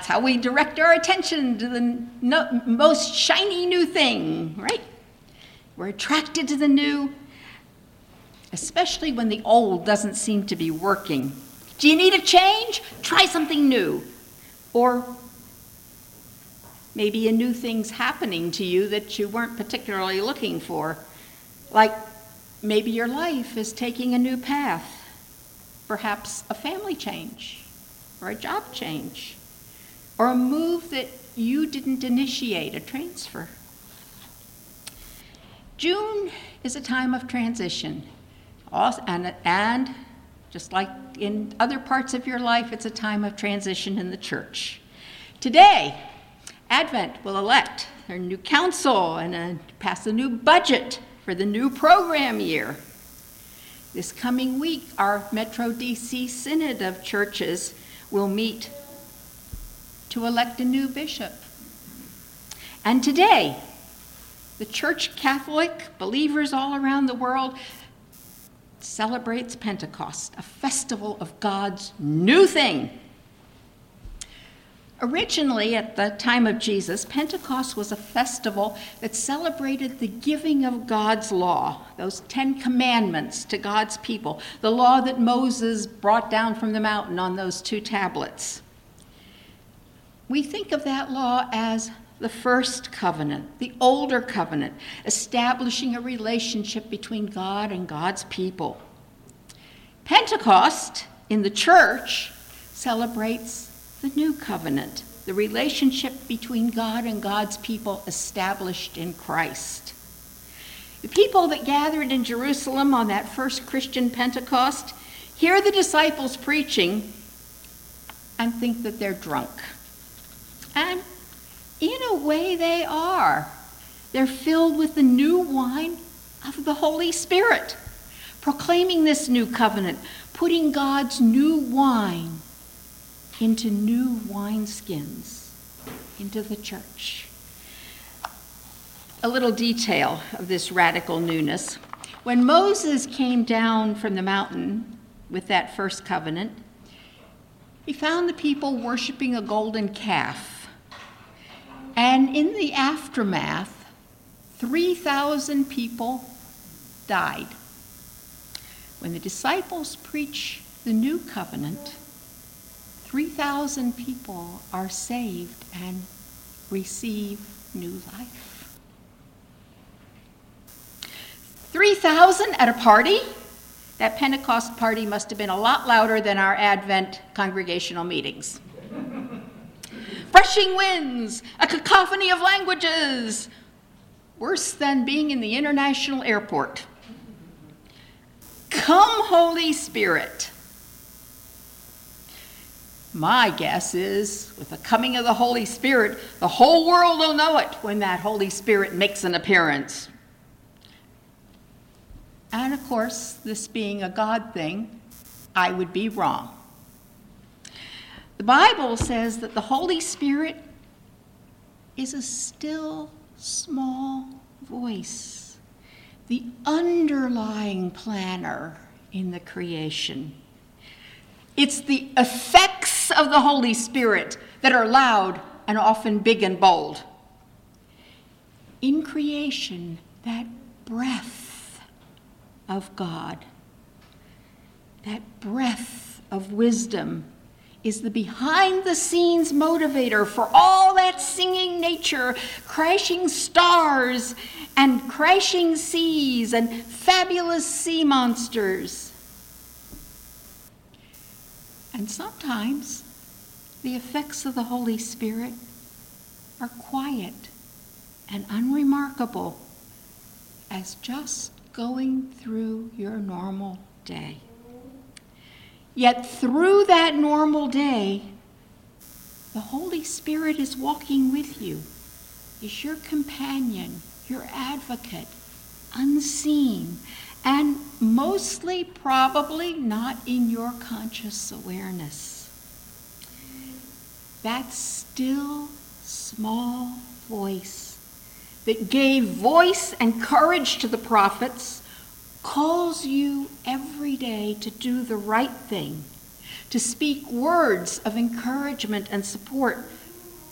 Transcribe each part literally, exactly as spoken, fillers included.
how we direct our attention to the no, most shiny new thing, right? We're attracted to the new, especially when the old doesn't seem to be working. Do you need a change? Try something new. Or maybe a new thing's happening to you that you weren't particularly looking for. Like maybe your life is taking a new path. Perhaps a family change, or a job change, or a move that you didn't initiate, a transfer. June is a time of transition. And, and just like in other parts of your life, it's a time of transition in the church. Today, Advent will elect their new council and uh, pass a new budget for the new program year. This coming week, our Metro D C Synod of Churches will meet to elect a new bishop. And today, the Church Catholic, believers all around the world, celebrates Pentecost, a festival of God's new thing. Originally, at the time of Jesus, Pentecost was a festival that celebrated the giving of God's law, those Ten Commandments to God's people, the law that Moses brought down from the mountain on those two tablets. We think of that law as the first covenant, the older covenant, establishing a relationship between God and God's people. Pentecost, in the church, celebrates the new covenant, the relationship between God and God's people established in Christ. The people that gathered in Jerusalem on that first Christian Pentecost hear the disciples preaching and think that they're drunk. And in a way they are. They're filled with the new wine of the Holy Spirit, proclaiming this new covenant, putting God's new wine into new wineskins, into the church. A little detail of this radical newness. When Moses came down from the mountain with that first covenant, he found the people worshiping a golden calf. And in the aftermath, three thousand people died. When the disciples preach the new covenant, three thousand people are saved and receive new life. three thousand at a party? That Pentecost party must have been a lot louder than our Advent congregational meetings. Rushing winds, a cacophony of languages, worse than being in the international airport. Come, Holy Spirit. My guess is, with the coming of the Holy Spirit, the whole world will know it when that Holy Spirit makes an appearance. And of course, this being a God thing, I would be wrong. The Bible says that the Holy Spirit is a still, small voice, the underlying planner in the creation. It's the effects of the Holy Spirit that are loud and often big and bold. In creation, that breath of God, that breath of wisdom, is the behind-the-scenes motivator for all that singing nature, crashing stars and crashing seas and fabulous sea monsters. And sometimes the effects of the Holy Spirit are quiet and unremarkable as just going through your normal day. Yet through that normal day, the Holy Spirit is walking with you, is your companion, your advocate, unseen, and mostly probably not in your conscious awareness. That still, small voice that gave voice and courage to the prophets calls you every day to do the right thing, to speak words of encouragement and support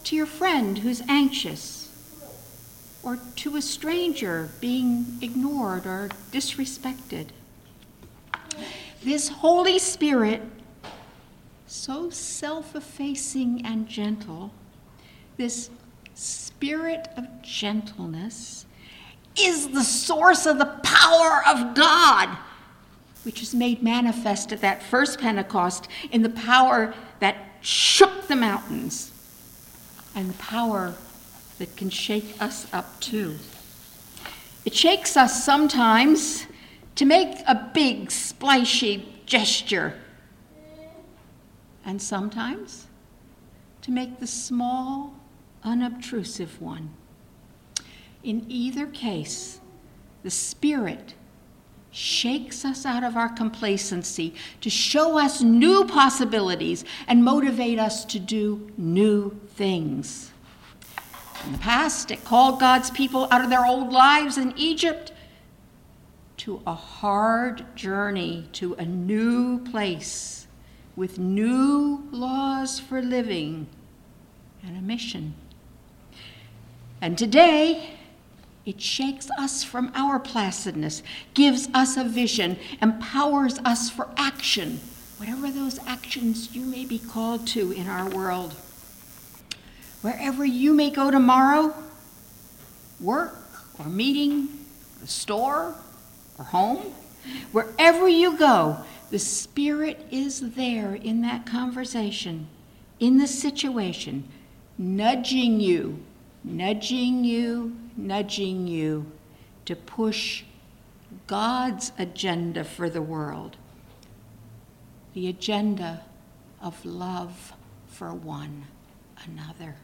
to your friend who's anxious, or to a stranger being ignored or disrespected. This Holy Spirit, so self-effacing and gentle, this spirit of gentleness, is the source of the power of God, which is made manifest at that first Pentecost in the power that shook the mountains and the power that can shake us up too. It shakes us sometimes to make a big, splashy gesture, and sometimes to make the small, unobtrusive one. In either case, the Spirit shakes us out of our complacency to show us new possibilities and motivate us to do new things. In the past, it called God's people out of their old lives in Egypt to a hard journey to a new place with new laws for living and a mission. And today, it shakes us from our placidness, gives us a vision, empowers us for action, whatever those actions you may be called to in our world. Wherever you may go tomorrow, work or meeting, the store or home, wherever you go, the Spirit is there in that conversation, in the situation, nudging you, nudging you, nudging you to push God's agenda for the world, the agenda of love for one another.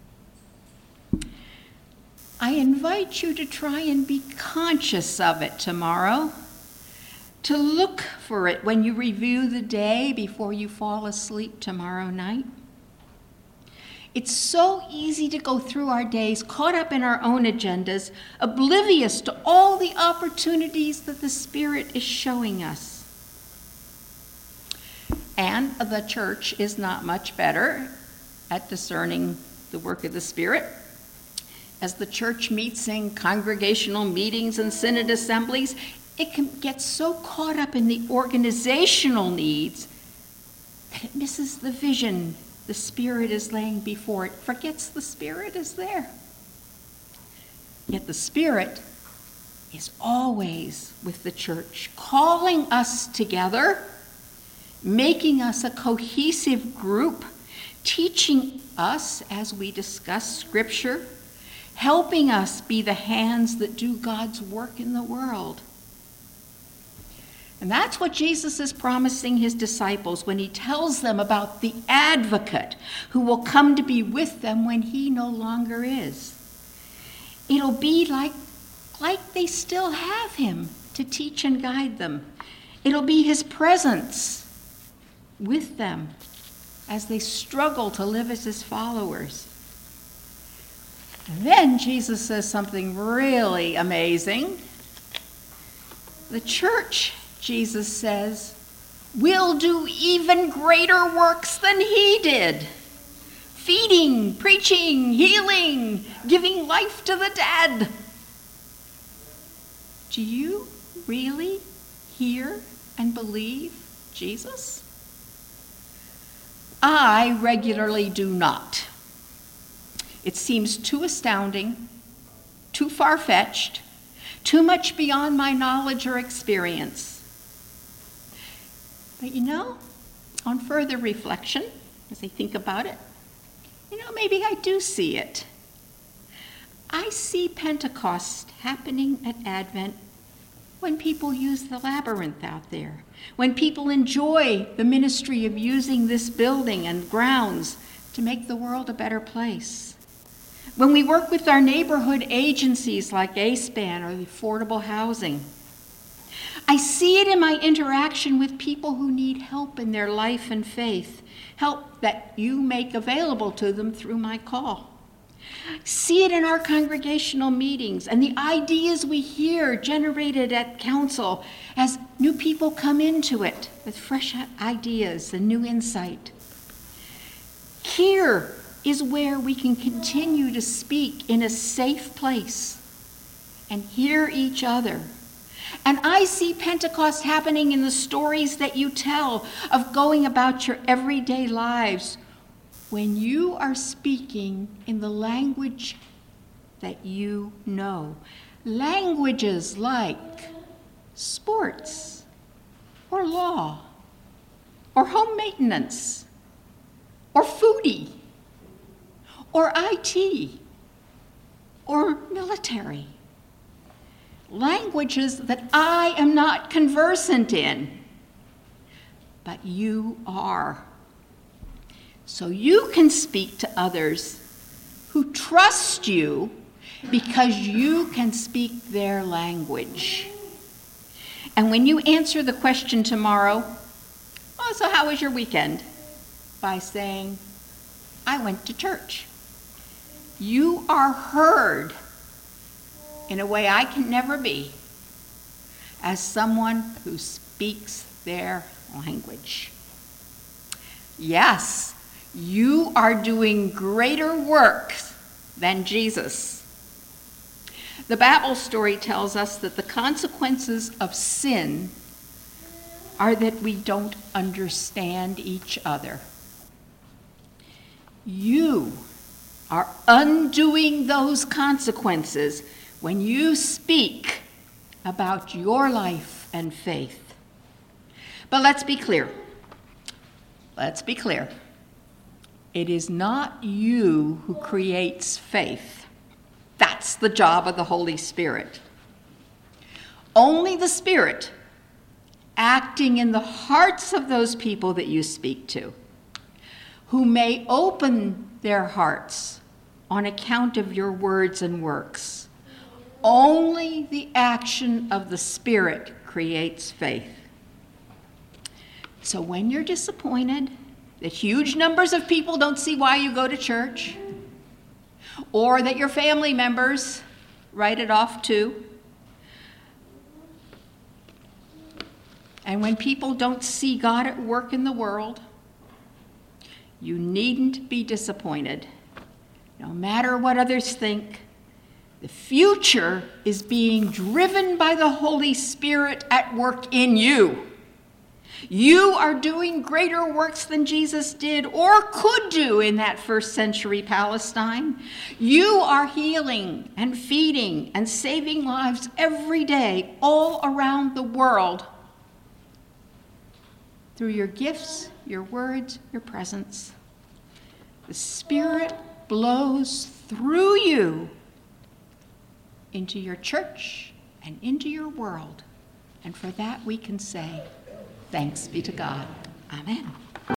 I invite you to try and be conscious of it tomorrow, to look for it when you review the day before you fall asleep tomorrow night. It's so easy to go through our days caught up in our own agendas, oblivious to all the opportunities that the Spirit is showing us. And the church is not much better at discerning the work of the Spirit. As the church meets in congregational meetings and synod assemblies, it can get so caught up in the organizational needs that it misses the vision the Spirit is laying before it, forgets the Spirit is there. Yet the Spirit is always with the church, calling us together, making us a cohesive group, teaching us as we discuss Scripture, helping us be the hands that do God's work in the world. And that's what Jesus is promising his disciples when he tells them about the advocate who will come to be with them when he no longer is. It'll be like, like they still have him to teach and guide them. It'll be his presence with them as they struggle to live as his followers. And then Jesus says something really amazing. The church, Jesus says, will do even greater works than he did. Feeding, preaching, healing, giving life to the dead. Do you really hear and believe Jesus? I regularly do not. It seems too astounding, too far-fetched, too much beyond my knowledge or experience. But you know, on further reflection, as I think about it, you know, maybe I do see it. I see Pentecost happening at Advent when people use the labyrinth out there, when people enjoy the ministry of using this building and grounds to make the world a better place. When we work with our neighborhood agencies like A S P A N or the affordable housing. I see it in my interaction with people who need help in their life and faith, help that you make available to them through my call. I see it in our congregational meetings and the ideas we hear generated at council as new people come into it with fresh ideas and new insight. Here, is where we can continue to speak in a safe place and hear each other. And I see Pentecost happening in the stories that you tell of going about your everyday lives when you are speaking in the language that you know. Languages like sports or law or home maintenance or foodie or I T or military. Languages that I am not conversant in, but you are. So you can speak to others who trust you because you can speak their language. And when you answer the question tomorrow, oh, so how was your weekend? By saying, I went to church. You are heard in a way I can never be, as someone who speaks their language. Yes, you are doing greater works than Jesus. The Babel story tells us that the consequences of sin are that we don't understand each other. You are undoing those consequences when you speak about your life and faith. But let's be clear. Let's be clear. It is not you who creates faith. That's the job of the Holy Spirit. Only the Spirit acting in the hearts of those people that you speak to, who may open their hearts on account of your words and works. Only the action of the Spirit creates faith. So when you're disappointed that huge numbers of people don't see why you go to church, or that your family members write it off too, and when people don't see God at work in the world, you needn't be disappointed. No matter what others think, the future is being driven by the Holy Spirit at work in you. You are doing greater works than Jesus did or could do in that first century Palestine. You are healing and feeding and saving lives every day all around the world through your gifts, your words, your presence. The Spirit blows through you into your church and into your world. And for that we can say, thanks be to God. Amen.